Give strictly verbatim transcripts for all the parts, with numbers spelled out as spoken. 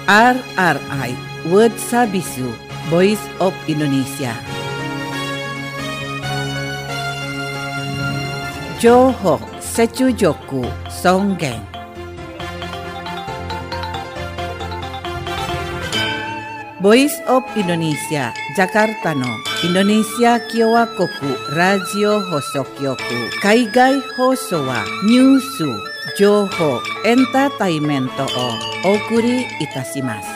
R R I World Sabisu Voice of Indonesia. Johok Secujoku Songgeng. Voice of Indonesia Jakarta no Indonesia Kyowa Koku Radio Hosokyoku Kaigai Hoso wa Nyusu Joho Entertainmento o Okuri Itashimasu.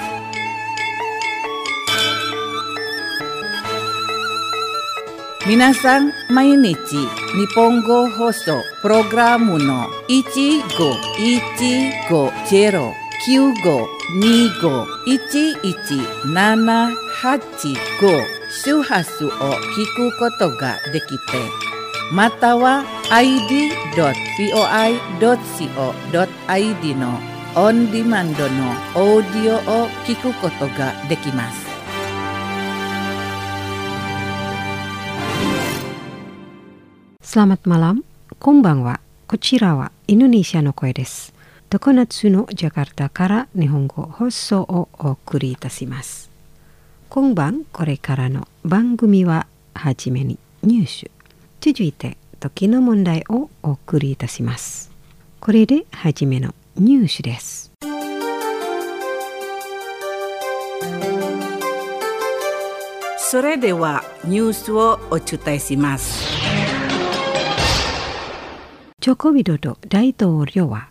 Minasan mainichi Nihongo Hoso Programu no ichi go ichi go zeroきゅうごにごいちいちななはちご周波数を聞くことができて、または アイディードットブイオアイドットシーオードットアイディー のオンディマンドのオーディオを聞くことができます。 Selamat malam, konbanwa. Kochira wa Indonesia no Koe desu. Tokonatsu no Jakarta kara Nihongo Hoso o okuri itashimasu. Konban, kore kara no bangumi wa hajime ni nyūshu. Tsujuite, toki no mondai o okuri itashimasu. Kore de hajime no nyūshu desu. Sore de wa nyūshu o ochutai shimasu. Joko Widodo Daitōryō wa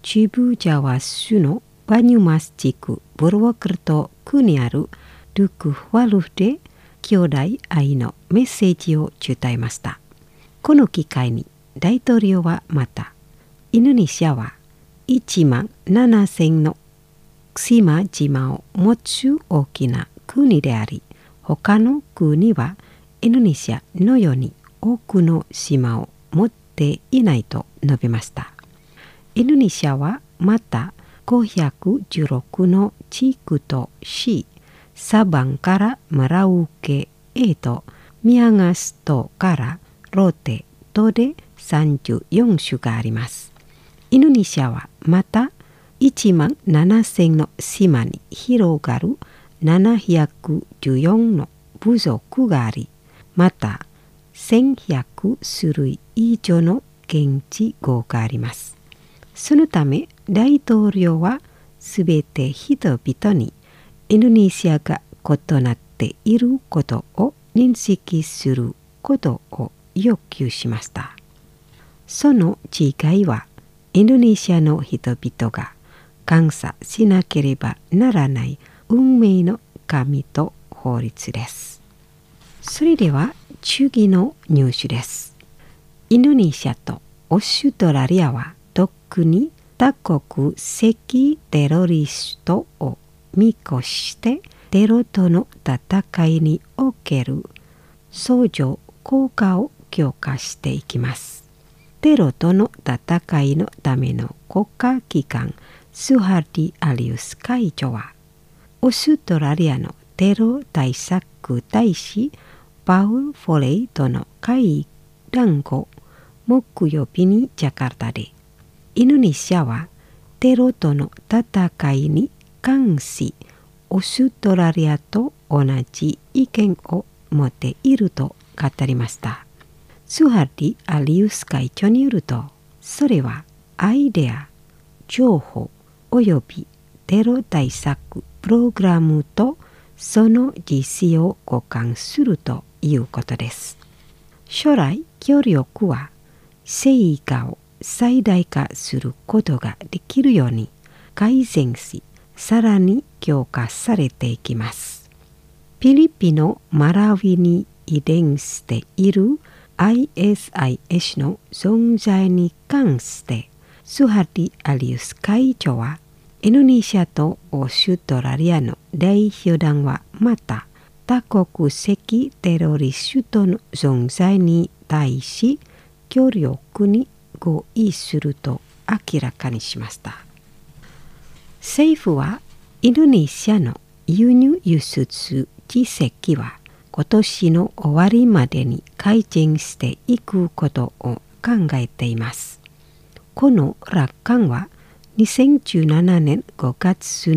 Chibujawa-su no Banyumas-jiku Purwokerto区にあるルクファルフで兄弟愛のメッセージを伝えました。この機会に大統領はまた、インドネシアはいちまんななせんの島々を持つ大きな国であり、他の国はインドネシアのように多くの島を持っていないと述べました。インドネシアはまたごひゃくじゅうろくの地区と市、サバンからマラウケへとミヤガス島からロテ島でさんじゅうよん種があります。インドネシアはまたいちまんななせんの島に広がるななひゃくじゅうよんの部族があり、またせんひゃく種類以上の現地語があります。そのため大統領はすべて人々にインドネシアが異なっていることを認識することを要求しました。その違いはインドネシアの人々が感謝しなければならない運命の神と法律です。それでは次のニュースです。インドネシアとオーストラリアは特に多国籍テロリストを見越してテロとの戦いにおける相乗効果を強化していきます。テロとの戦いのための国家機関スハディ・アリウス会長はオーストラリアのテロ対策大使パウル・フォレイとの会談後木曜日にジャカルタでインドネシアはテロとの戦いに関しオーストラリアと同じ意見を持っていると語りました。スハディ・アリウス会長によると、それはアイデア、情報およびテロ対策プログラムとその実施を互換するということです。将来協力は成果を最大化することができるように改善し、さらに強化されていきます。フィリピンのマラウイに遺伝している アイエスアイエス の存在に関してスハディ・アリウス会長はインドネシアとオーストラリアの代表団はまた多国籍テロリストの存在に対し協力に合意すると明らかにしました。政府はインドネシアの輸入輸出実績は今年の終わりまでに改善していくことを考えています。この楽観はにせんじゅうななねんごがつの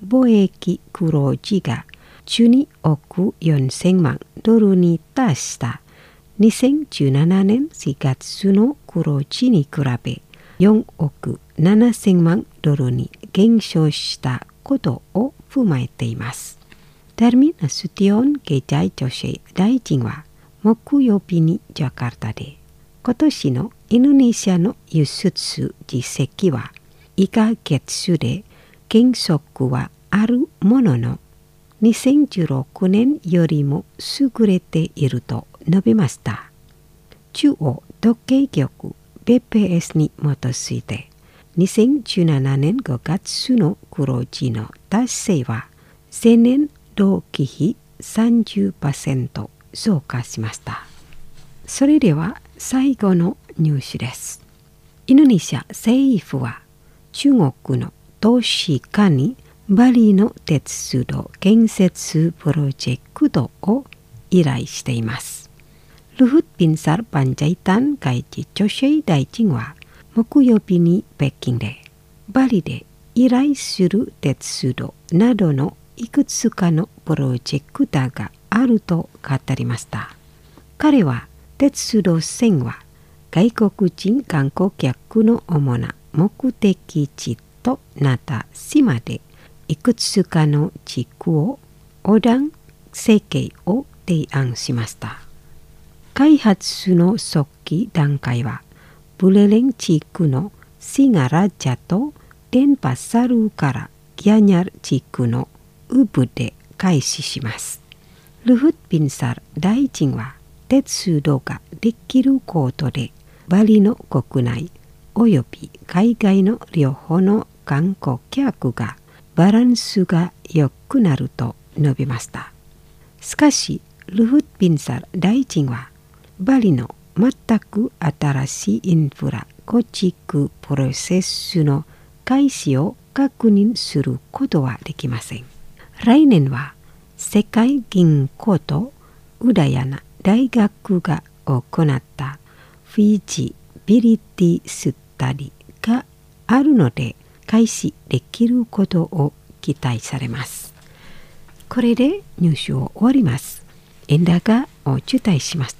貿易黒字がじゅうにおくよんせんまんドルに達したにせんじゅうななねんしがつの黒字に比べよんおくななせんまんドルに減少したことを踏まえています。ダルミナスティオン経済女性大臣は木曜日にジャカルタで今年のインドネシアの輸出実績はいっかげつで減速はあるもののにせんじゅうろくねんよりも優れていると述べました。中央統計局 ビーピーエス に基づいてにせんじゅうななねんごがつの黒字の達成は前年同期比 さんじゅっパーセント 増加しました。それでは最後のニュースです。インドネシア政府は中国の投資家にバリの鉄道建設プロジェクトを依頼しています。ルフッ・ビンサル・パンジャイタン外事女性大臣は木曜日に北京でバリで依頼する鉄道などのいくつかのプロジェクトがあると語りました。彼は鉄道線は外国人観光客の主な目的地となった島でいくつかの地区を横断設計を提案しました。開発の初期段階はブレレン地区のシガラジャとデンパサルからギャニャル地区のウブで開始します。ルフッ・ビンサル大臣は鉄道ができることでバリの国内および海外の両方の観光客がバランスが良くなると述べました。しかしルフッ・ビンサル大臣はバリの全く新しいインフラ構築プロセスの開始を確認することはできません。来年は世界銀行とウダヤナ大学が行ったフィジビリティスタディがあるので開始できることを期待されます。これでニュースを終わります。円高を中退しました。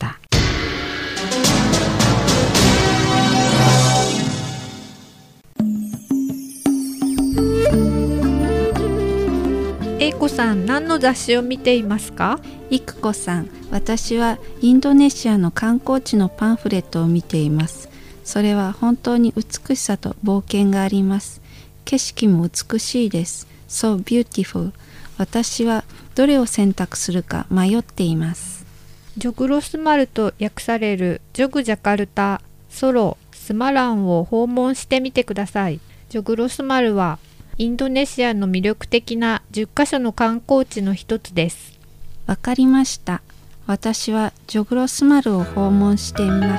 英子さん、何の雑誌を見ていますか？ いくこさん、私はインドネシアの観光地のパンフレットを見ています。それは本当に美しさと冒険があります。景色も美しいです。So beautiful。私はどれを選択するか迷っています。 ジョグロスマルと訳されるジョグジャカルタ、ソロ、スマランを訪問してみてください。ジョグロスマルはインドネシアの魅力的なじゅっかしょの観光地の一つです。 わかりました。私はジョグロスマルを訪問してみます。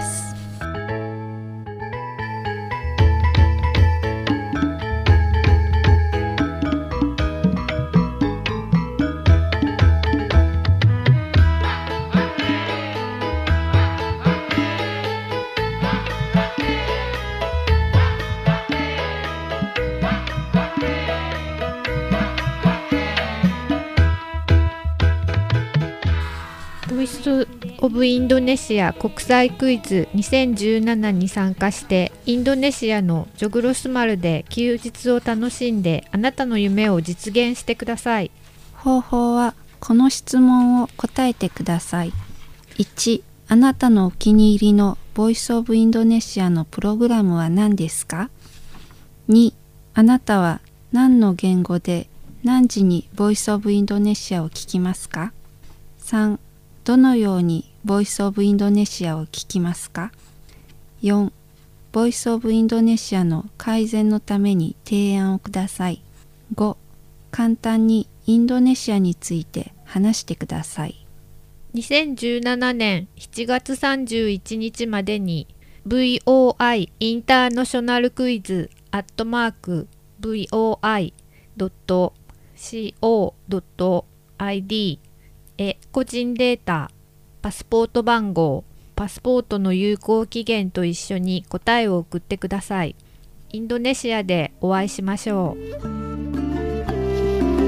ボイス・オブ・インドネシア国際クイズにせんじゅうななに参加してインドネシアのジョグロスマルで休日を楽しんであなたの夢を実現してください。 方法はこの質問を答えてください。いち、あなたのお気に入りのボイス・オブ・インドネシアのプログラムは何ですか？に、あなたは何の言語で何時にボイス・オブ・インドネシアを聞きますか？さん、どのようにボイスオブインドネシアを聞きますか？よん、ボイスオブインドネシアの改善のために提案をください。ご、簡単にインドネシアについて話してください。 にせんじゅうななねんしちがつさんじゅういちにちまでに ブイオーアイ インターナショナルクイズアットマーク ブイオーアイドットコードットアイディー へ個人データ、パスポート番号、パスポートの有効期限と一緒に答えを送ってください。インドネシアでお会いしましょう。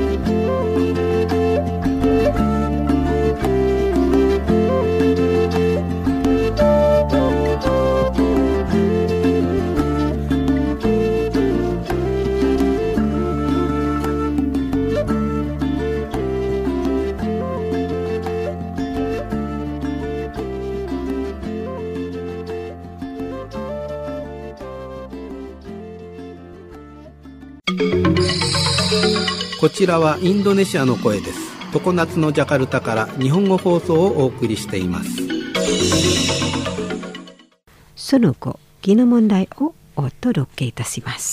こちらはインドネシアの声です。常夏のジャカルタから日本語放送をお送りしています。 その後、疑問問題をお届けいたします。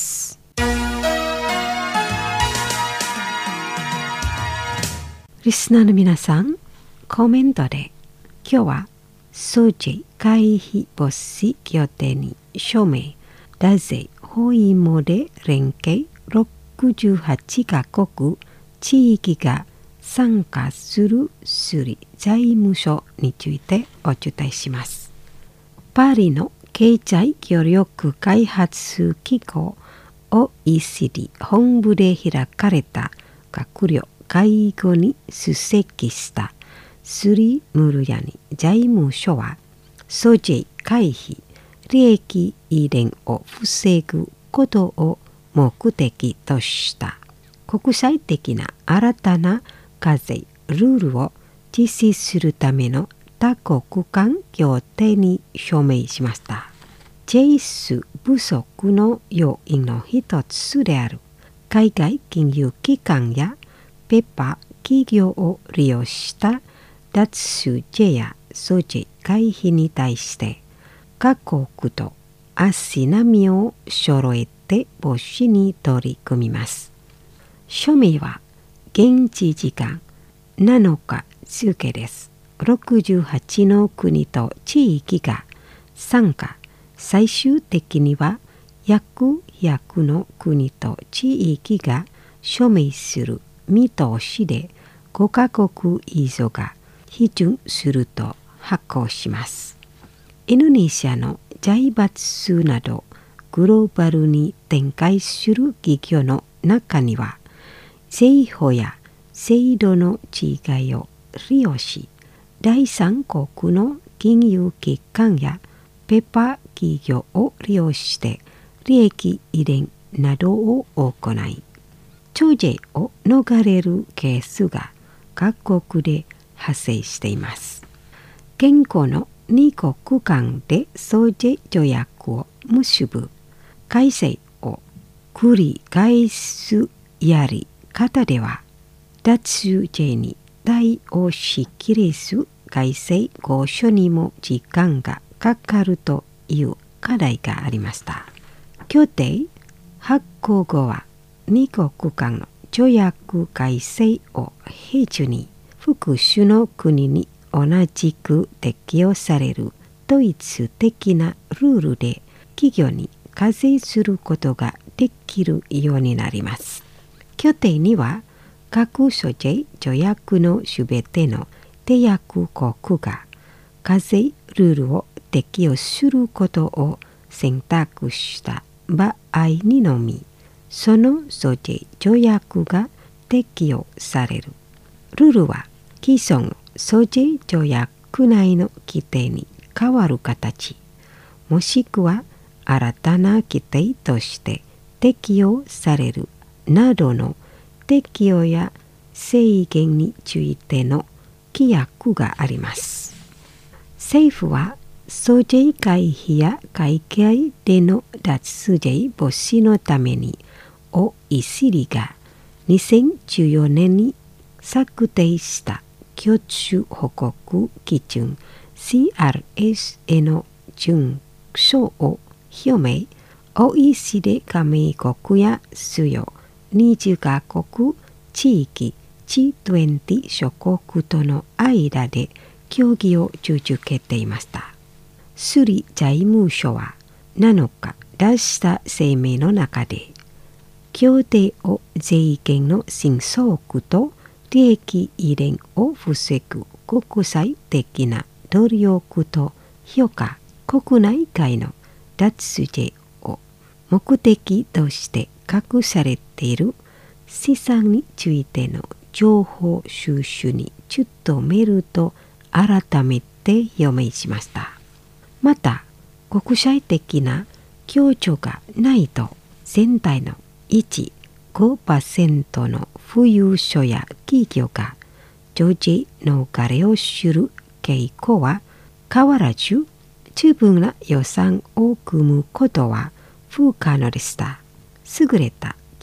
リスナーの皆さん、コメントで今日はソジ回避防止協定に署名、脱税包囲網で連携ろくじゅうはちカ国地域が参加するスリ財務省についてお伝えします。パリの経済協力開発機構 オーイーシーディー 本部で開かれた閣僚会合に出席したスリムルヤニ財務省は、租税回避、利益移転を防ぐことを目的とした国際的な新たな課税ルールを実施するための多国間協定に署名しました。チェイス不足の要因の一つである海外金融機関やペッパー企業を利用した脱税や租税回避に対して各国と足並みを揃えて防止に取り組みます。署名は現地時間なのか付です。ろくじゅうはちの国と地域が参加、最終的には約ひゃくの国と地域が署名する見通しで、ごカ国以上が批准すると発行します。インドネシアの財閥などグローバルに展開する企業の中には、税法や制度の違いを利用し、第三国の金融機関やペーパー企業を利用して利益移転などを行い、徴税を逃れるケースが各国で発生しています。現行のに国間で租税条約を結ぶ改正を繰り返すやり方では、脱税に対応しきれず改正交渉にも時間がかかるという課題がありました。協定発行後はに国間の条約改正を経ずに複数の国に同じく適用される統一的なルールで企業に課税することができるようになります。協定には各租税条約のすべての締約国が課税ルールを適用することを選択した場合にのみ、その租税条約が適用される。ルールは既存租税条約内の規定に変わる形、もしくは新たな規定として適用されるなどの適用や制限についての規約があります。政府は租税回避や海外での脱税防止のために オーイーシーディー がにせんじゅうよねんに策定した共通報告基準 シーアールエス への準書を表明。 オーイーシーディー 加盟国や主要にじゅうカ国地域 ジーにじゅう 諸国との間で協議を続けていました。スリ財務省はなのか出した声明の中で、協定を税金の新相続と利益移転を防ぐ国際的な努力と評価、国内外の脱税を目的として隠されている資産についての情報収集に努めると改めて表明しました。また、国際的な協調がないと全体のいちてんごパーセント の富裕層や企業が徴税逃れをする傾向は変わらず、十分な予算を組むことは不可能でした。優れた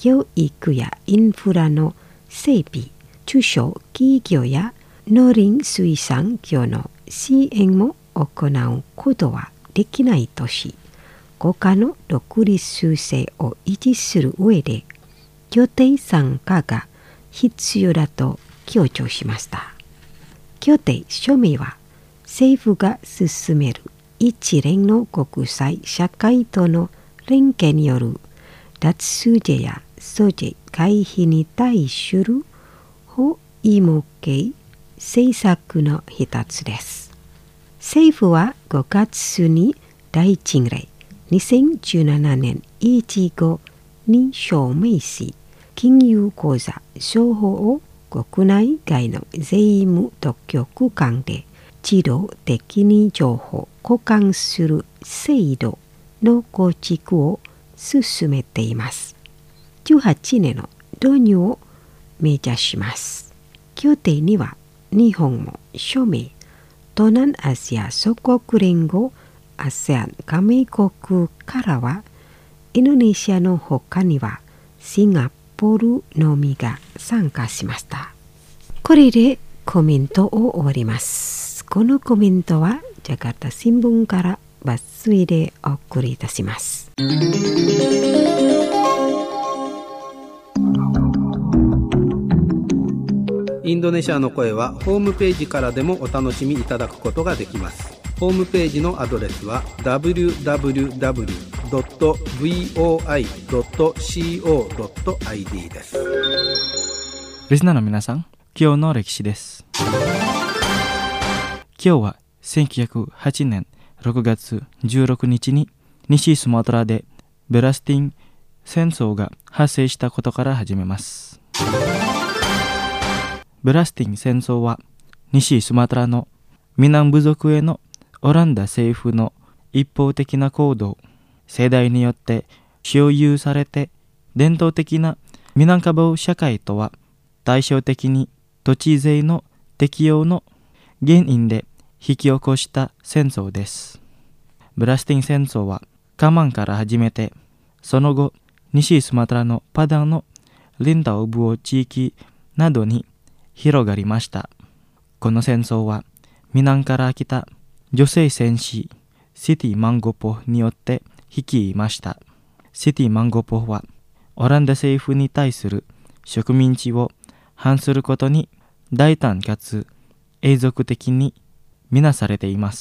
教育やインフラの整備、中小企業や農林水産業の支援も行うことはできないとし、国家の独立性を維持する上で協定参加が必要だと強調しました。協定署名は政府が進める一連の国際社会との連携による脱租税や租税回避に対する法医模型政策の一つです。政府はごがつに第一例にせんじゅうななねんいちごに署名し、金融口座情報を国内外の税務当局間で自動的に情報交換する制度の構築を進めています。じゅうはちねんの導入を目指します。協定には日本も署名、東南アジア諸国連合 アセアン 加盟国からはインドネシアの他にはシンガポールのみが参加しました。これでコメントを終わります。このコメントはジャカルタ新聞から抜粋でお送りいたします。 インドネシアの声はホームページからでもお楽しみいただくことができます。ホームページのアドレスは ダブリューダブリューダブリュードットブイオーアイドットコードットアイディー です。 リスナーの皆さん、今日の歴史です。今日はせんきゅうひゃくはちねんろくがつじゅうろくにちに西スマトラでベラスティン戦争が発生したことから始めます。ベラスティン戦争は西スマトラのミナン部族へのオランダ政府の一方的な行動、世代によって所有されて伝統的なミナンカボ社会とは対照的に土地税の適用の原因で引き起こした戦争です。ベラスティン戦争はカマンから始めて、その後西スマトラのパダンのリンタオブオ地域などに広がりました。この戦争は南から来た女性戦士シティ・マンゴポによって率いました。シティ・マンゴポはオランダ政府に対する植民地を反することに大胆かつ永続的に見なされています。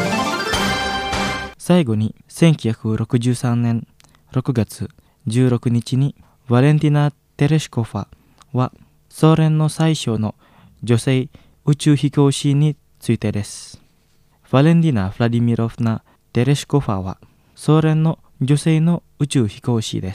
最後にせんきゅうひゃくろくじゅうさんねんろくがつじゅうろくにちにワレンティナ・テレシコファはソ連の最初の女性宇宙飛行士についてです。ワレンティナ・フラディミロフナ・テレシコファはソ連の女性の宇宙飛行士です。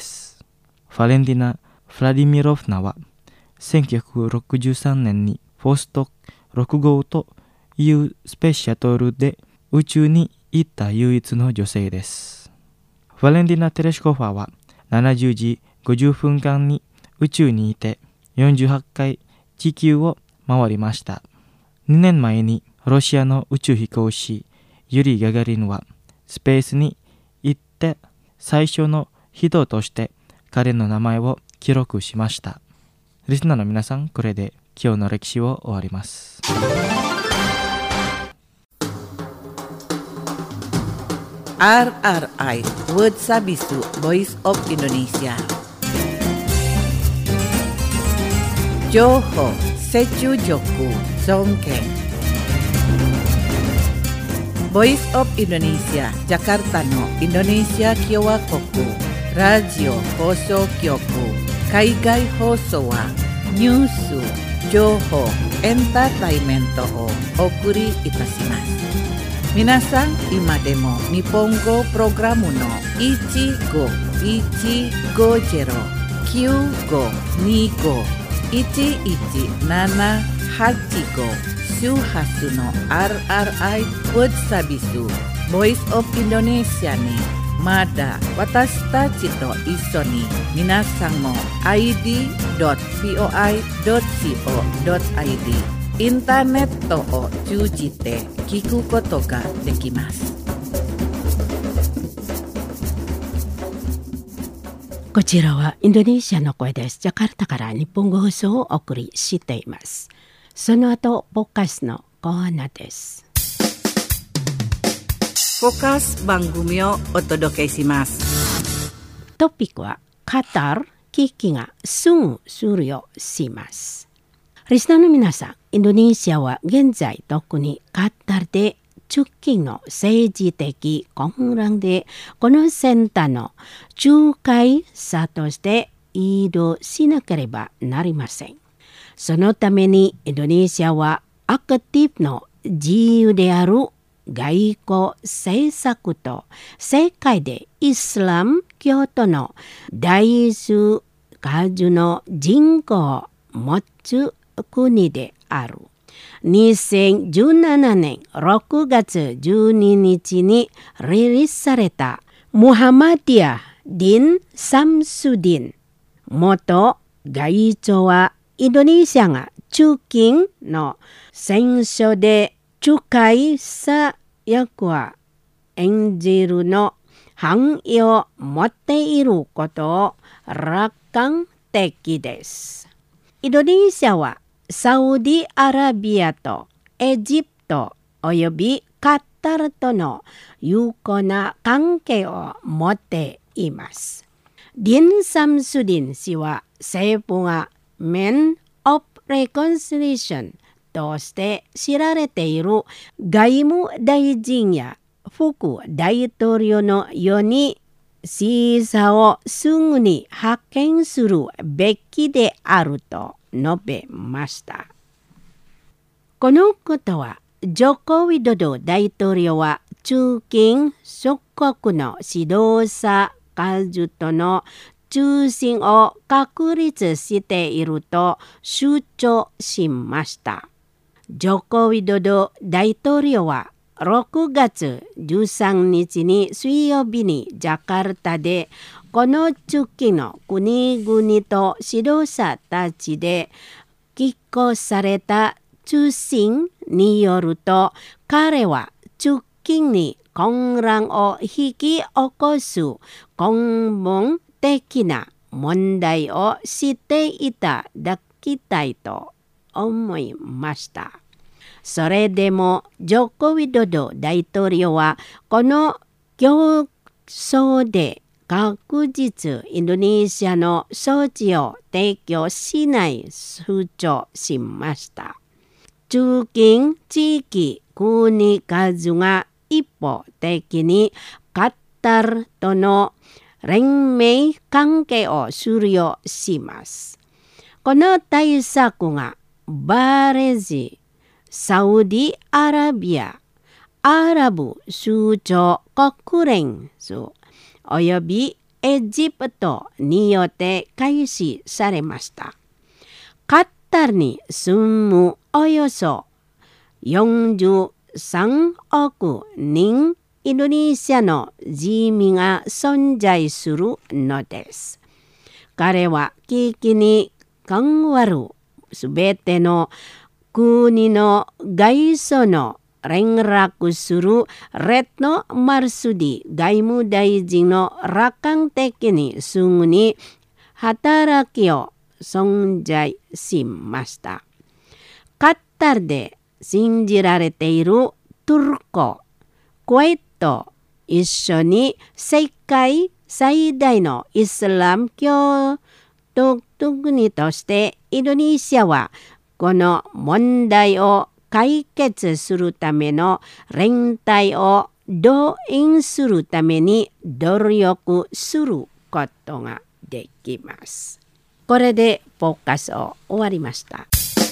ワレンティナ・フラディミロフナはせんきゅうひゃくろくじゅうさんねんにフォストろくごうというスペースシャトルで宇宙に行った唯一の女性です。ワレンティナ・テレシコファはななじゅうじごじゅっぷんかんに宇宙にいてよんじゅうはちかい地球を回りました。にねんまえにロシアの宇宙飛行士ユリ・ガガリンはスペースに行って最初の人として彼の名前を記録しました。リスナーの皆さん、これで今日の歴史を終わります。 アールアールアイ Word Sabisu Voice of Indonesia 情報、接中力、尊敬 Voice of Indonesia ジャカルタのインドネシア共和国ラジオ放送局海外放送はニュース、情報、エンターテイメントをお送りいたします。皆さん、今でも日本語プログラムのいちごいちごゼロ きゅうごにご いちいちななはちご 周波数の アールアールアイ Word Sabisu Voice of Indonesia にまだ私たちと一緒に皆さんも アイディードットブイオーアイドットコードットアイディー インターネットを通じて聞くことができます。 こちらはインドネシアの声です。ジャカルタから日本語放送をお送りしています。その後、ポッカスのコーナーです。 ポッカス番組をお届けします。 トピックはカタール危機がすぐ終了します。リスナーの皆さん、インドネシアは現在特にカタールで直近の政治的混乱で、この先端の仲介者として移動しなければなりません。そのためにインドネシアはアクティブの自由である外交政策と世界でイスラム教徒の大数数の人口を持つ国である。にせんじゅうななねんろくがつじゅうににちにリリースされたムハマディア・ディン・サムスディン元外長はインドネシアが中近の戦争で仲介者役を演じるの範囲を持っていることを楽観的です。インドネシアはサウディアラビアとエジプトおよびカタールとの友好な関係を持っています。ディン・サムスディン氏は政府がMen of Reconciliationとして知られている外務大臣や副大統領のように使者をすぐに派遣するべきであると述べました。このことはジョコ・ウィドド大統領は中近諸国の指導者数との中心を確立していると主張しました。ジョコ・ウィドド大統領はろくがつじゅうさんにちに水曜日にジャカルタでこの地域の国々と指導者たちで寄稿された通信によると、彼は直近に混乱を引き起こす根本的な問題を知っていただきたいと思いました。それでもジョコ・ウィドド大統領はこの競争で確実インドネシアの措置を提供しない主張しました。中近地域国数が一方的にカタールとの連盟関係を終了します。この対策がバレジ、サウディアラビア、アラブ首長国連数およびエジプトによって開始されました。カタールに住むおよそよんじゅうさんおくにんインドネシアの人民が存在するのです。彼は危機に関わるすべての国の外相の連絡するレッド・マルスディ外務大臣の楽観的にすぐに働きを存在しました。カタールで信じられているトルコ、クウェート一緒に世界最大のイスラム教徒国としてインドネシアはこの問題を解決するための連帯を動員するために努力することができます。これでポッカスを終わりました。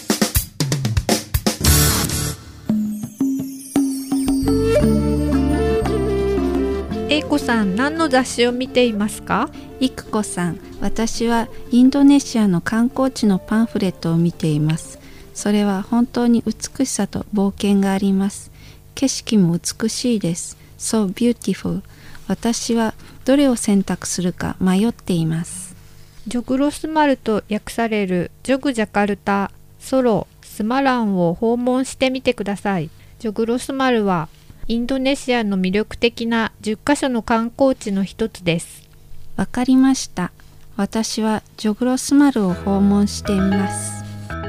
英子さん、何の雑誌を見ていますか？ いくこさん、私はインドネシアの観光地のパンフレットを見ています。それは本当に美しさと冒険があります。景色も美しいです。So beautiful。私はどれを選択するか迷っています。 ジョグロスマルと訳されるジョグジャカルタ、ソロ、スマランを訪問してみてください。ジョグロスマルはインドネシアの魅力的なじゅっかしょの観光地の一つです。 わかりました。 私はジョグロスマルを訪問してみます。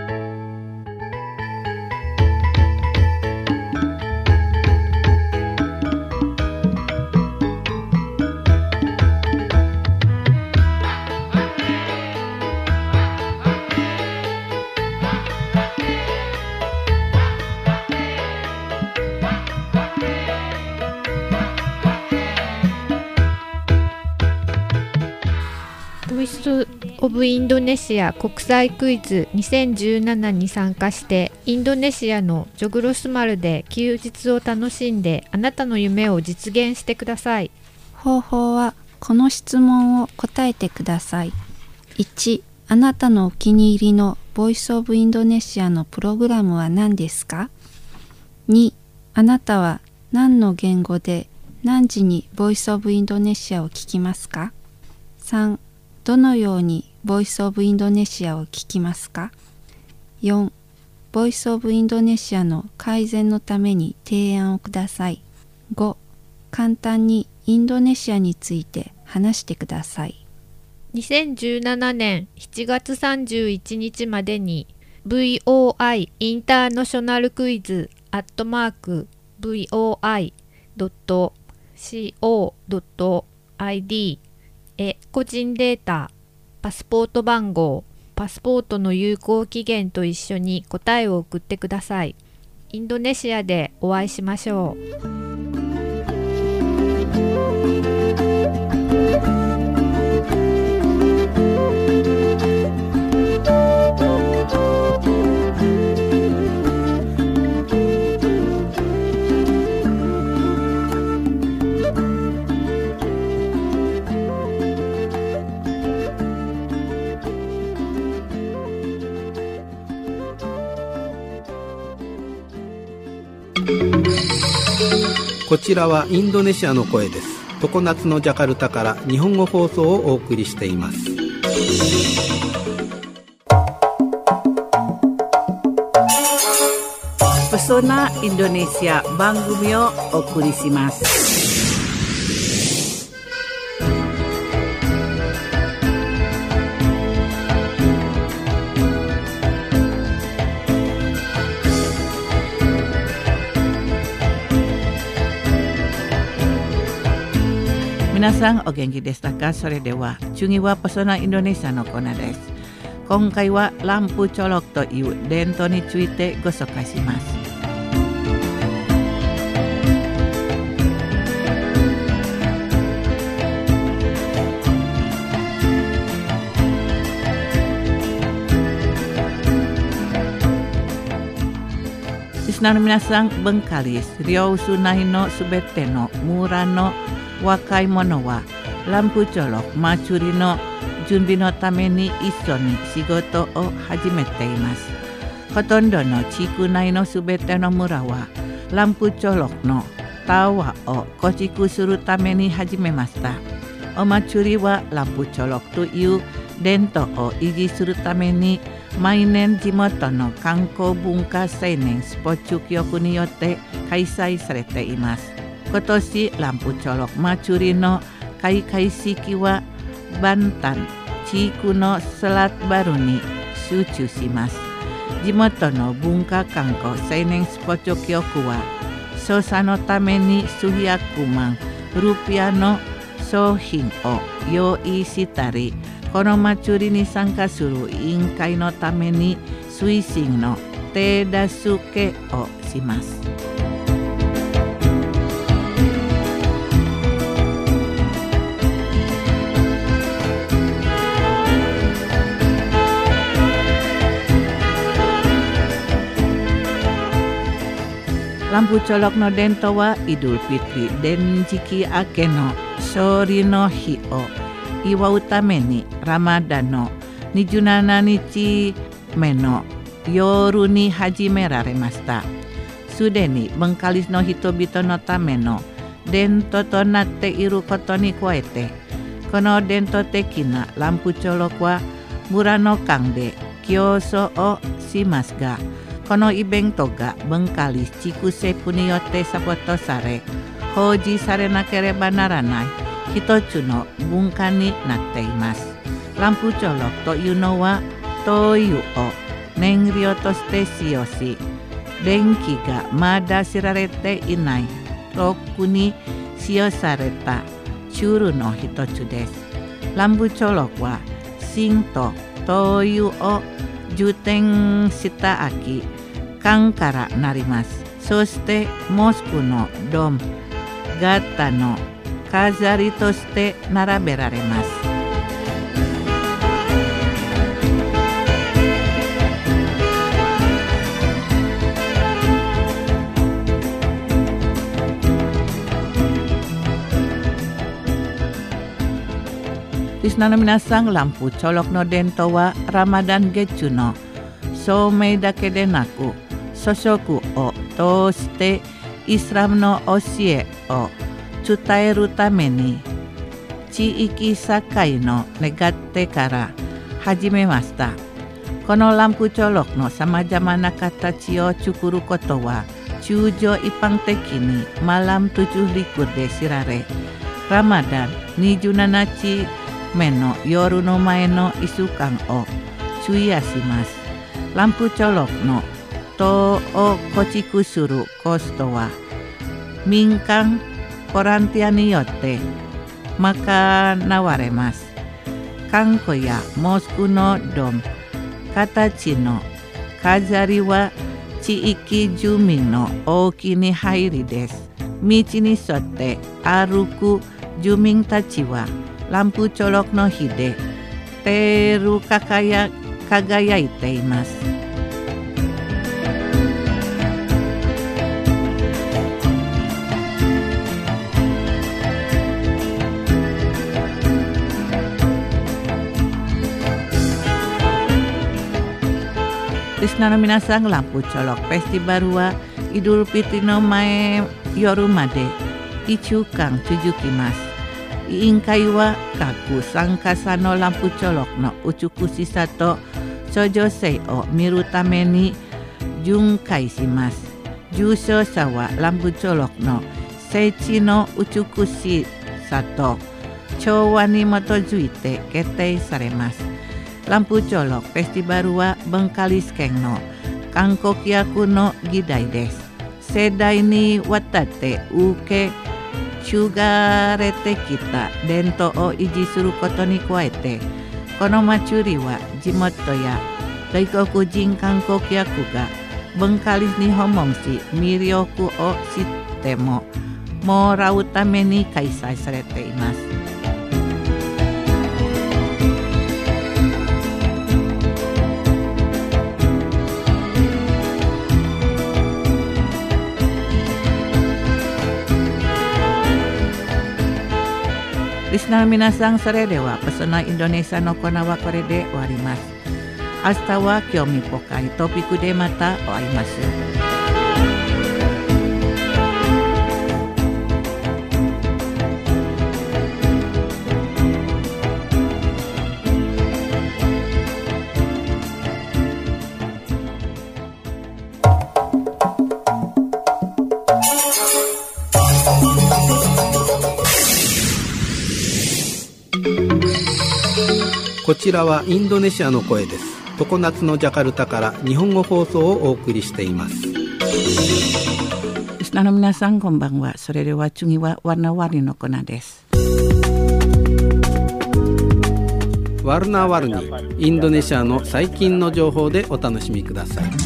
ボイスオブインドネシア国際クイズにせんじゅうななに参加してインドネシアのジョグロスマルで休日を楽しんであなたの夢を実現してください。 方法はこの質問を答えてください。いち、あなたのお気に入りのボイスオブインドネシアのプログラムは何ですか？に、あなたは何の言語で何時にボイスオブインドネシアを聞きますか？さん、どのようにボイスオブインドネシアを聞きますか？よん、ボイスオブインドネシアの改善のために提案をください。ご、簡単にインドネシアについて話してください。 にせんじゅうななねんしちがつさんじゅういちにちまでに ブイオーアイ インターナショナルクイズアットマーク ブイオーアイドットコードットアイディー へ個人データ、パスポート番号、パスポートの有効期限と一緒に答えを送ってください。インドネシアでお会いしましょう。 こちらはインドネシアの声です。常夏のジャカルタから日本語放送をお送りしています。 Pesona Indonesia 番組をお送りします。皆さんお元気でしたか？それでは次はパソナインドネシアのコーナーです。今回はランプチョロクという伝統についてご紹介します。リスナーの皆さん、文化リス両州内のすべての村の若い者はランプチョロク祭りの準備のために一緒に仕事を始めています。ほとんどの地区内のすべての村はランプチョロクのタワーを構築するために始めました。お祭りはランプチョロクという伝統を維持するために毎年地元の観光文化青年スポーツ局によって開催されています。今年ランプチョロク祭りの開会式はバンタン地区のスラッバルに集中します。地元の文化観光青年スポーツ局は捜査のために数百万ルピアの商品を用意したり、この祭りに参加する委員会のために推進の手助けをします。ランプチョロクの伝統はイドゥルフィトリ電磁気明けの勝利の日を祝うためにラマダンのにじゅうしちにちめの夜に始められました。すでにベンカリスの人々のための伝統となっていることに加えて、この伝統的なランプチョロクは村の間で競争をしますが、このイベントがベンカリス地区政府によってサポートされ、放示されなければならない一つの文化になっています。 ランプチョロというのは灯油を燃料として使用し、電気がまだ知られていない遠くに使用されたツールの一つです。ランプチョロは芯と灯油を充填した空き缶からなります。そしてモスクのドーム型の飾りとして並べられます。リスナーの皆さん、ランプチョロクの伝統はラマダン月中の聡明だけでなく、祖食を通してイスラムの教えを伝えるために地域境の願ってから始めました。このランプチョロクのさまざまな形を作ることは通常一般的にマラムトゥジュリクで知られ、ラマダンにじゅうしちにちめの夜の前のいっしゅうかんを費やします。ランプチョロクの塔を構築するコストは民間ボランティアによって賄われます。観光やモスクのドーム形の飾りは地域住民の大きな入りです。道に沿って歩く住民たちはランプチョロクの火でテール輝輝いています。リスナーの皆さん、ランプチョロクフェスティバルはイドゥルフィトリの前夜までいっしゅうかん続きます。委員会は各参加者のランプチョロクの美しさと創造性を見るために巡回します。受賞者はランプチョロクの聖地の美しさと調和に基づいて決定されます。ランプチョロクフェスティバルは文化立県の観光客の議題です。世代にわたって受け継がれてきた伝統を維持することに加えて、この祭りは地元や外国人観光客が文化立に訪問し、魅力を知ってももらうために開催されています。リスナーの皆さん、それではパソナインドネシアのコーナーはこれで終わります。明日は興味深いトピックでまたお会います。 こちらはインドネシアの声です。常夏のジャカルタから日本語放送をお送りしています。 リスナーの皆さん、こんばんは。それでは次はワルナワリのコーナーです。 ワルナワルにインドネシアの最近の情報でお楽しみください。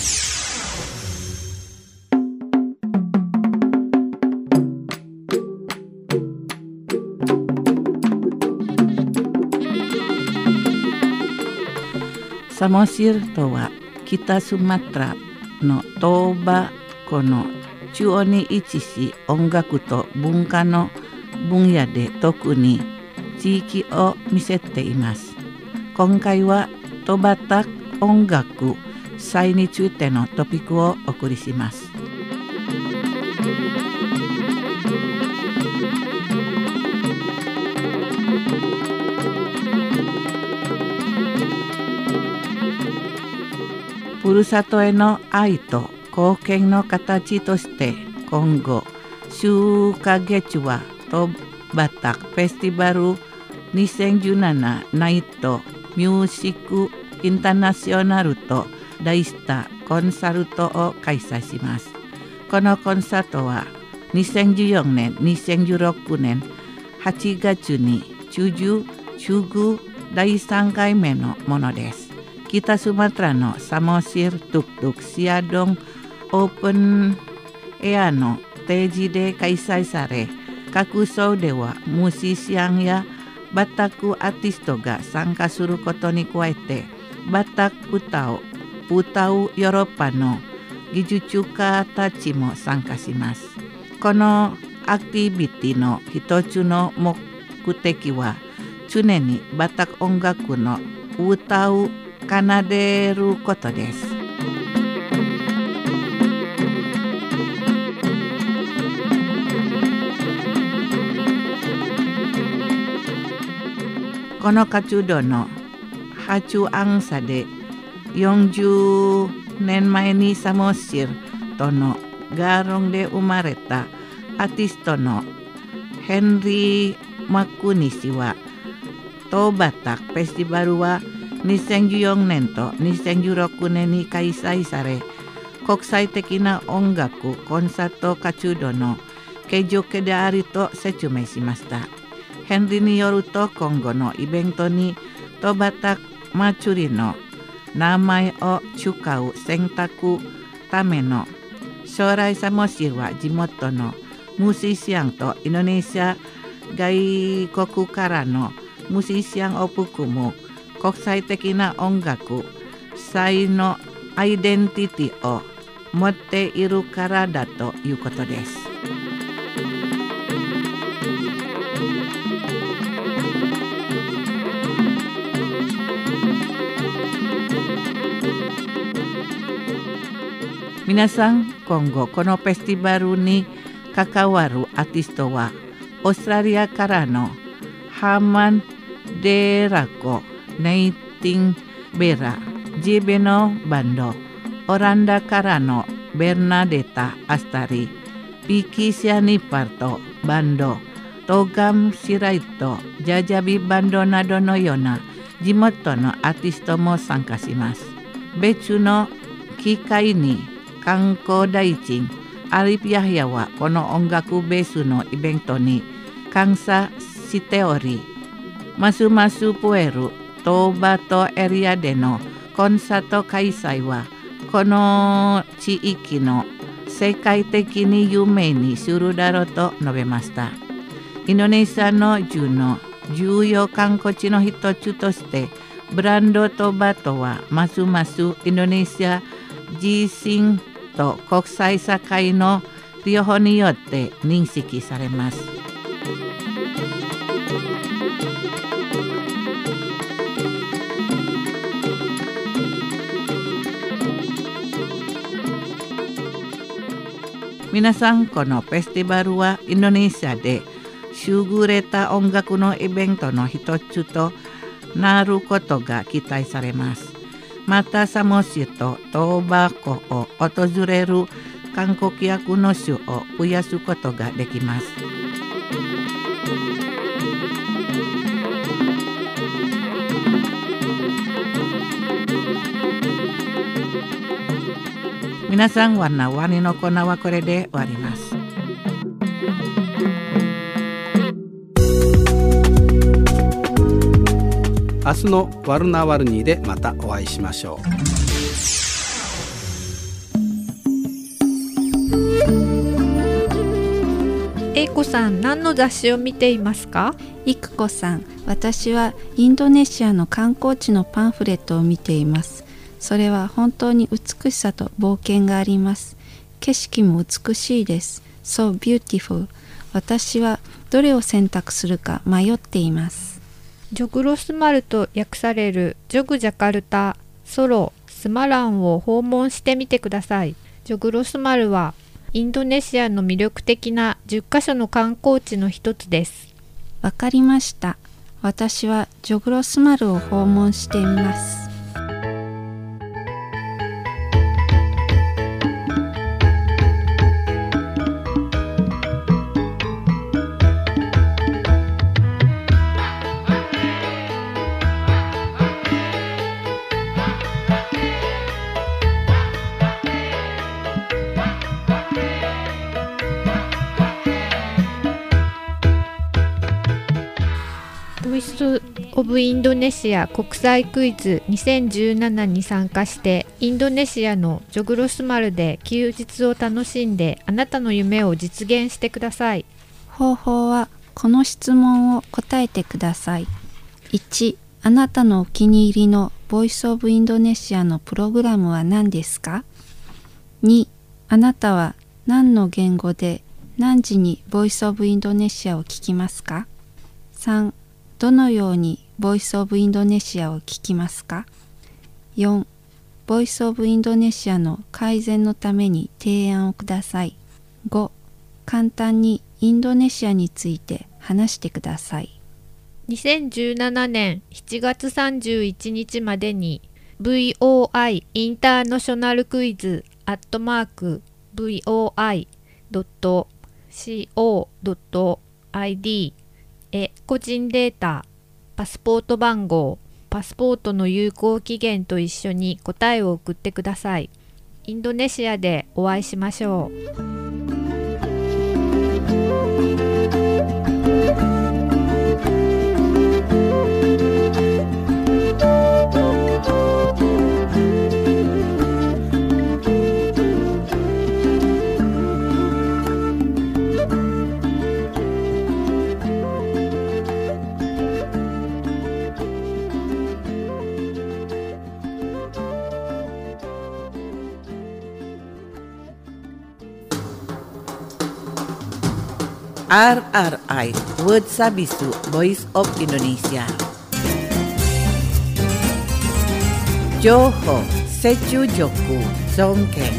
サモシルとは北スマトラのトーバコの中央に位置し、音楽と文化の分野で特に地域を見せています。今回はトバタ音楽祭についてのトピックをお送りします。ふるさとへの愛と貢献の形として今後数ヶ月はトバタフェスティバルにせんじゅうななナイトミュージックインターナショナルと題したコンサートを開催します。このコンサートはにせんじゅうよねん、にせんじゅうろくねんはちがつに中州中宮だいさんかいめのものです。北スマトラのサモシル・トゥクトゥクシアドンオープンエアの定時で開催され、各層ではミュージシャンやバタクアーティストが参加することに加えて、バタク歌を歌うヨーロッパの技術家たちも参加します。このアクティビティの一つの目的は、常にバタク音楽の歌を奏でることです。この活動の発案者でよんじゅうねんまえにサモシルとのガーロンで生まれたアーティストのヘンリー・マックニ氏は、トーバタクフェスティバルはにせんじゅうよねんとにせんじゅうろくねんに開催され、国際的な音楽コンサート活動の継続であると説明しました。ヘンリーによると、今後のイベントにトーバタク祭りの名前を使う選択ための将来サモシルは地元のミュージシャンとインドネシア外国からのミュージシャンを含む国際的な音楽才のアイデンティティを持っているからだということです。皆さん、今後このフェスティバルに関わるアーティストは、オーストラリアからのハーマン・デラコ・ネイティンベラ・ジーベのバンド、オランダからのベルナデタ・アスタリ、ピキシアニパルトバンド、トガム・シライト、ジャジャビバンドなどのような地元のアーティストも参加します。別の機会に観光大臣アリフ・ヤヒヤはこの音楽ベースのイベントに感謝しており、ますます増えるトーバトエリアでのコンサート開催は、この地域の世界的に有名にするだろうと述べました。インドネシアの中の重要観光地の一つとして、ブランドトーバトはますますインドネシア自身と国際社会の両方によって認識されます。皆さん、このフェスティバルはインドネシアで優れた音楽のイベントの一つとなることが期待されます。また、サモシルとトーバコを訪れる観光客の数を増やすことができます。皆さん、ワナワニのコーナーはこれで終わります。 明日のワルナワルニーでまたお会いしましょう。 えいこさん、何の雑誌を見ていますか？ いくこさん、私はインドネシアの観光地のパンフレットを見ています。それは本当に美しさと冒険があります。景色も美しいです。So beautiful。私はどれを選択するか迷っています。 ジョグロスマルと訳されるジョグジャカルタ、ソロ、スマランを訪問してみてください。ジョグロスマルはインドネシアの魅力的なじゅっかしょの観光地の一つです。 わかりました。私はジョグロスマルを訪問してみます。 オブインドネシア国際クイズにせんじゅうななに参加してインドネシアのジョグロスマルで休日を楽しんであなたの夢を実現してください。 方法はこの質問を答えてください。いち、あなたのお気に入りのボイスオブインドネシアのプログラムは何ですか？に、あなたは何の言語で何時にボイスオブインドネシアを聞きますか？さん、どのようにボイスオブインドネシアを聞きますか？よん、ボイスオブインドネシアの改善のために提案をください。ご、簡単にインドネシアについて話してください。 にせんじゅうななねんしちがつさんじゅういちにちまでに ブイオーアイ インターナショナルクイズアットマーク ブイオーアイドットコードットアイディー へ個人データ、パスポート番号、パスポートの有効期限と一緒に答えを送ってください。インドネシアでお会いしましょう。 アールアールアイ Word Sabisu Voice of Indonesia 情報、接中力、尊敬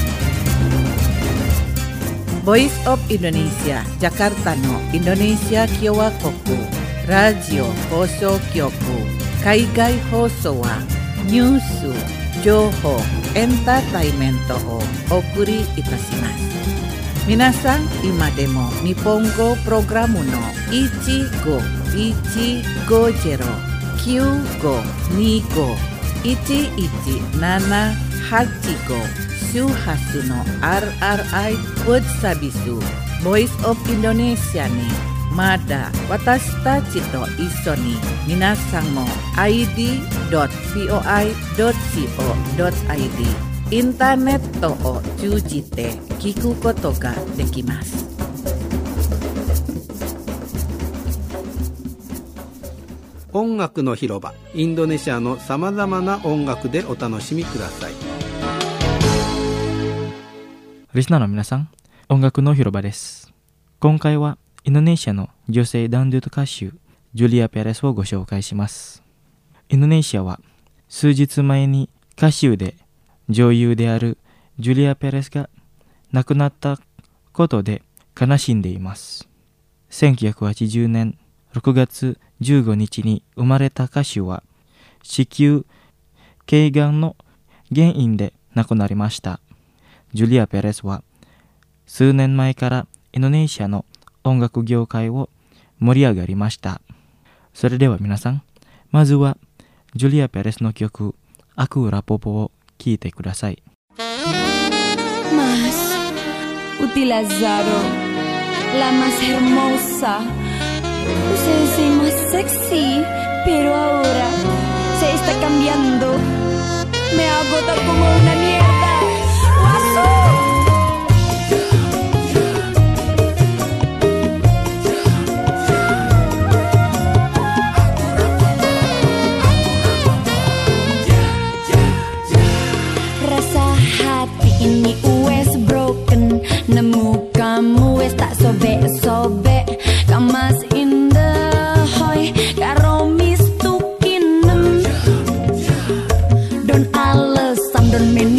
Voice of Indonesia ジャカルタのインドネシア共和国ラジオ放送局海外放送はニュース、情報、エンターテイメントをお送りいたします。皆さん、今でも日本語プログラムのいちごいちごゼロ きゅうごにご いちいちななはちご 周波数の アールアールアイ Word Sabisu Voice of Indonesia にまだ私たちと一緒に皆さんも アイディードットブイオーアイドットコードットアイディーインターネットを通じて聞くことができます。 音楽の広場、インドネシアのさまざまな音楽でお楽しみください。 リスナーの皆さん、音楽の広場です。今回はインドネシアの女性ダンデュート歌手ジュリア・ペレスをご紹介します。インドネシアは数日前に歌手で女優であるジュリア・ペレスが亡くなったことで悲しんでいます。せんきゅうひゃくはちじゅうねんろくがつじゅうごにちに生まれた歌手は子宮頸がんの原因で亡くなりました。ジュリア・ペレスは数年前からインドネシアの音楽業界を盛り上がりました。それでは皆さん、まずはジュリア・ペレスの曲Aku Rapopoを聴いてください。 Mas, utilizado la más hermosa, usted es el más sexy, pero ahora se está cambiando, me agota como una mierda. ¡Guaso! Ini wes broken, nemu kamu wes tak sobek-sobek, kamas indah hoy karo mistukin, don alesan don men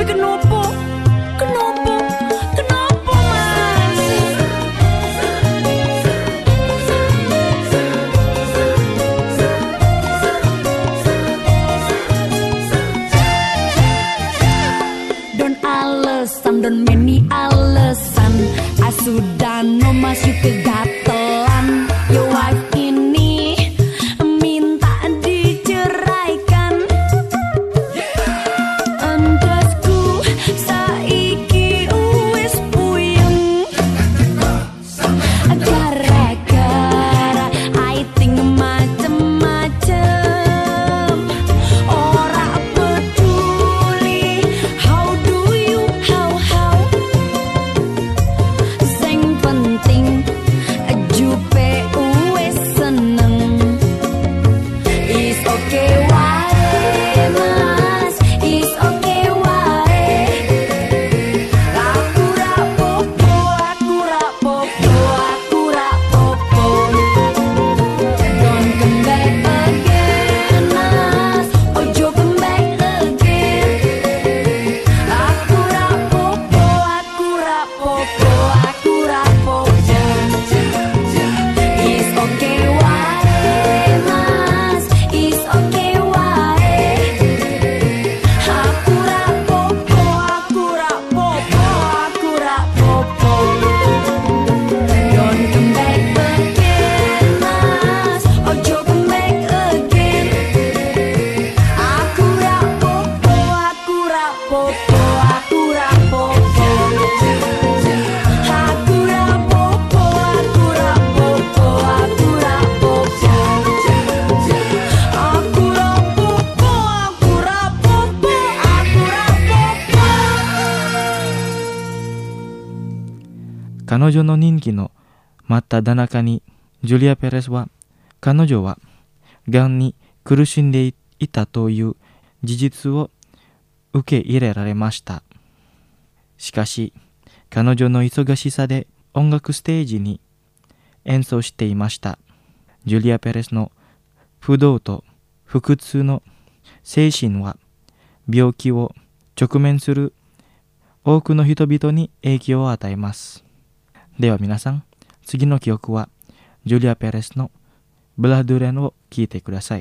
Kenapa? Kenapa? Kenapa mas? Don alasan, don meni alasan. Sudah no mas you kegatelan. Your wife ini minta diceraikan. Endasku saiki wis puyeng. Gara-gara I think macem-macem. Ora peduli how do you how how. Penting jupe wes seneng. Is okay wae mas, is okay wae. Aku rapopo, aku rapopo, aku rapopo. Don't come back again mas, ojo come back again. Aku rapopo, aku rapopo, aku rapopo. Is okay wae mas, is okay wae. Aku rapopo, aku rapopo, aku rapopo. Don't come back again mas, ojo come back again. Aku rapopo, aku rapopo, aku rapopo. Aku rapopo, aku rapopo, aku rapopo. Aku rapopo, aku rapopo, aku rapopo. 彼女の人気の真っただ中にジュリア・ペレスは彼女はがんに苦しんでいたという事実を受け入れられました。しかし彼女の忙しさで音楽ステージに演奏していました。ジュリア・ペレスの不動と腹痛の精神は病気を直面する多くの人々に影響を与えます。では皆さん、次の曲はジュリア・ペレスのブラドゥレンを聴いてください。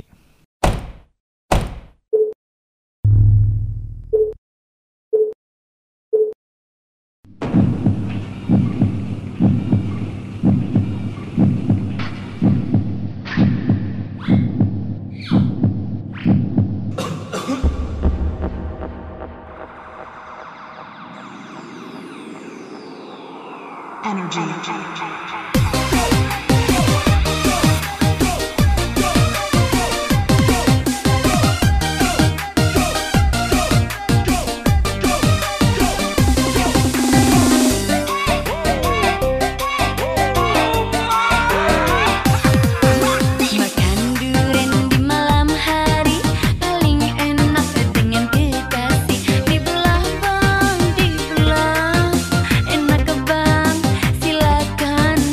Silakan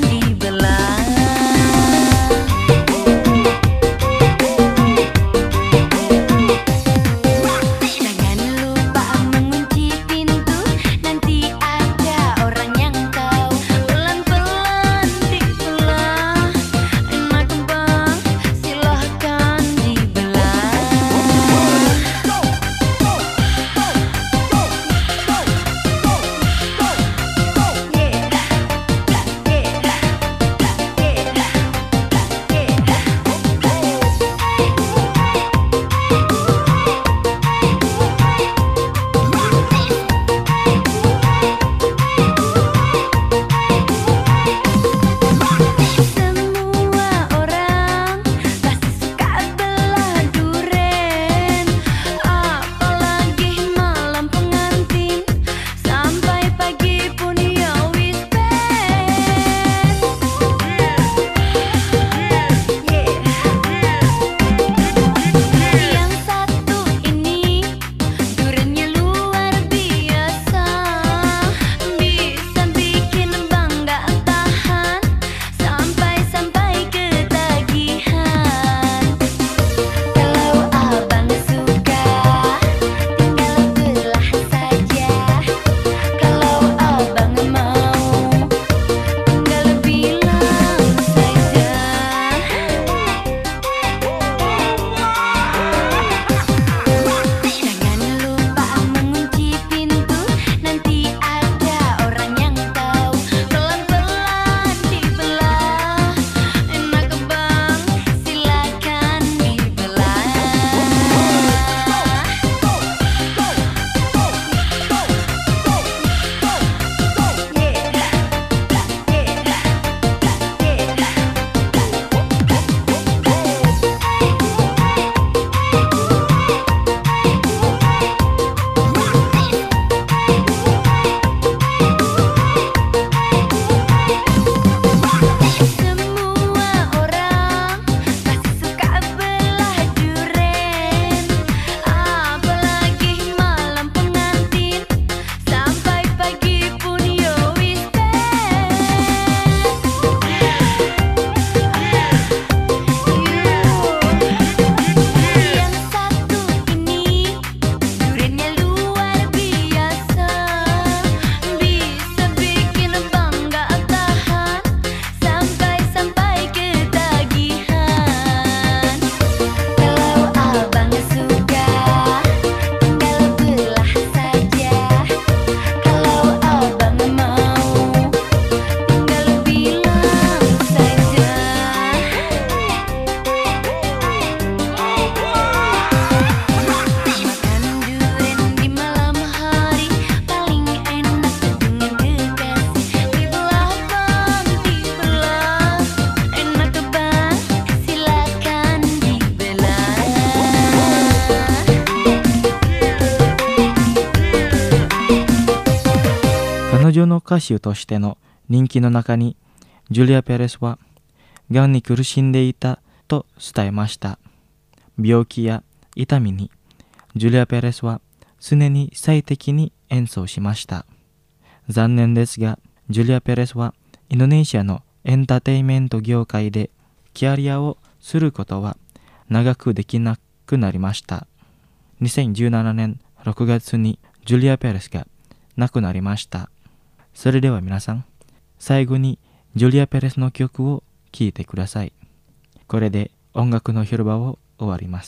歌手としての人気の中に、ジュリア・ペレスはがんに苦しんでいたと伝えました。病気や痛みにジュリア・ペレスは常に最適に演奏しました。残念ですが、ジュリア・ペレスはインドネシアのエンターテインメント業界でキャリアをすることは長くできなくなりました。にせんじゅうななねんろくがつにジュリア・ペレスが亡くなりました。それでは皆さん、最後にジュリア・ペレスの曲を聴いてください。これで音楽の広場を終わります。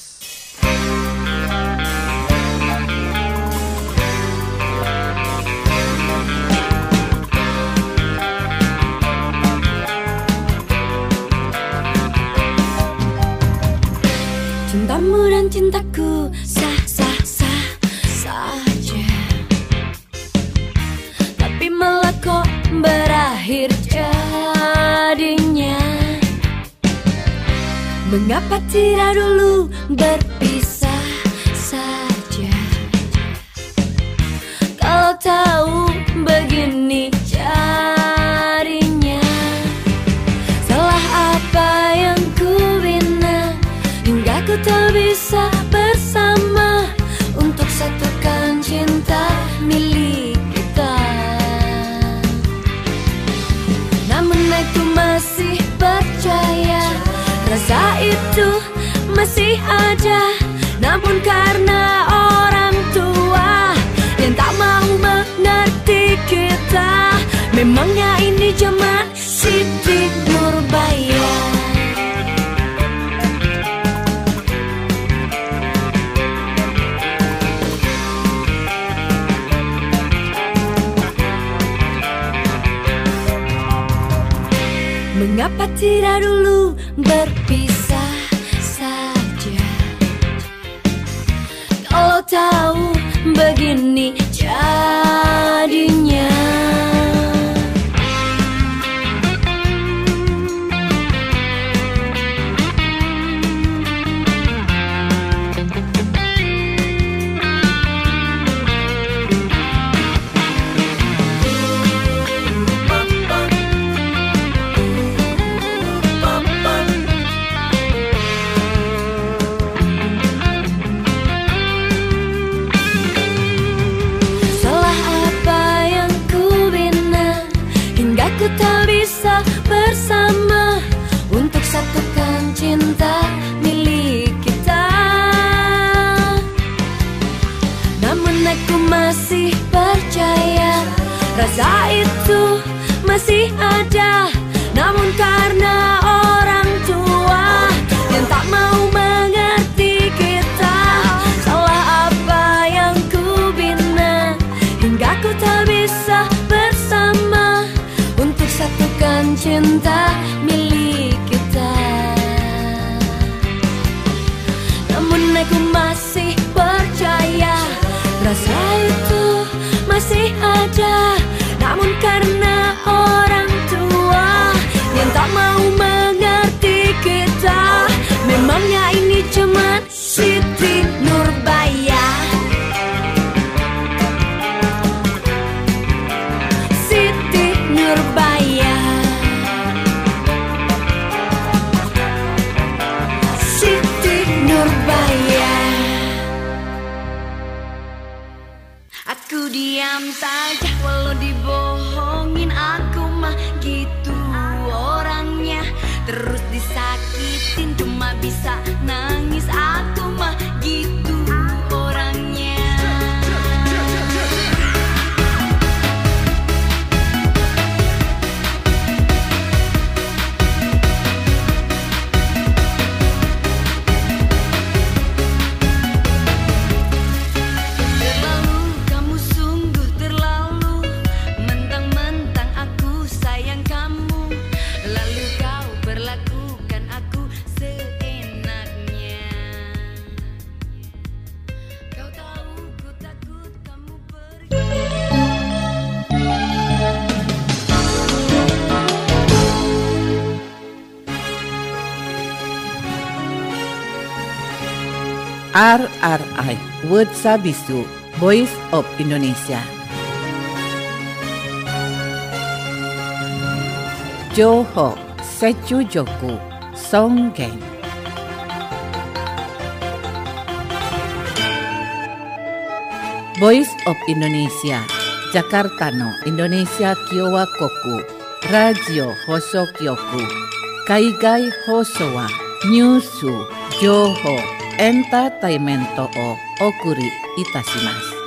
Cintamu dan cintaku sah-sah-sah saja, tapi malah kok berakhir jadinya. Mengapa tidak dulu berpisah saja? Kalau tahu begini jadinya, salah apa yang ku bina hingga ku tak bisa bersama untuk satukan cinta milik kita. Namun aku masih percaya rasa itu masih ada. Namun karena orang tua yang tak mau mengerti kita, memangnya ini zaman Siti Nurbaya. Mengapa tidak dulu berpisah saja? Kalau tahu begini jadinya. Ku tak bisa bersama untuk satukan cinta milik kita. Namun aku masih percaya rasa itu masih ada. Namun karena orang tua yang tak mau mengerti kita, salah apa yang ku bina hingga ku tak bisa bersama untuk satukan cinta milik kita. Namun aku masih percaya rasa itu masih ada. Namun karena orang tua yang tak mau mengerti kita, memangnya ini cuman Siti Nurbaya. Siti Nurbaya, Siti Nurbaya. Aku diam saja walau dibohongin, aku mah gitu orangnya. Terus disakitin cuma bisa nangis, aku mah gitu orangnya. Terlalu, kamu sungguh terlalu, mentang-mentang aku sayang kamu, lalu kau perlakukan aku seenaknya. Kau tahu ku takut kamu pergi. R R I Word Sabisu, Voice of Indonesia. Joho Sechujoku Songen. Voice of Indonesia, Jakarta no Indonesia Kyowa Koku, Radio Hoso Kyoku, Kaigai Hoso wa Nyusu, Joho, Entertainmento o Okuri Itashimasu.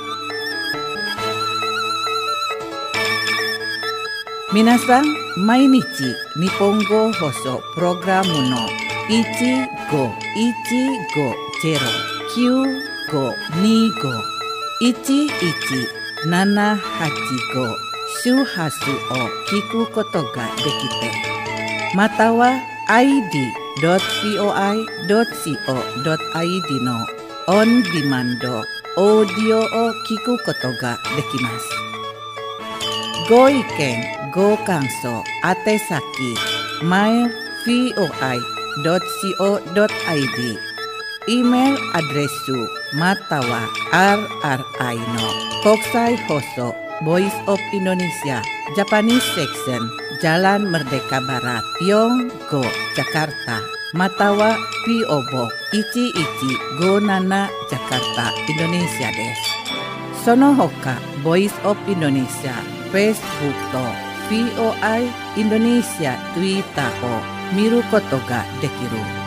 Minasan, mainichi Nihongo Hoso Programu no ichi go ichi go zero kyu go ni go ichi ichi nana hachi go shuhasu o kiku koto ga dekite. Mata wa i d dot voi dot co dot i d no on demand audio o kiku koto ga dekimasu. Go iken, go kanso, atesaki, mail voi dot co dot i d, email adresu matawa rri no Kokusai Hoso Voice of Indonesia Japanese Section Jalan Merdeka Barat Yonggo Jakarta Matawa P O Box ichi ichi go nana Jakarta Indonesia desu. Sono hoka Voice of Indonesia Facebook to V O I Indonesia Twitter o miru koto ga dekiru.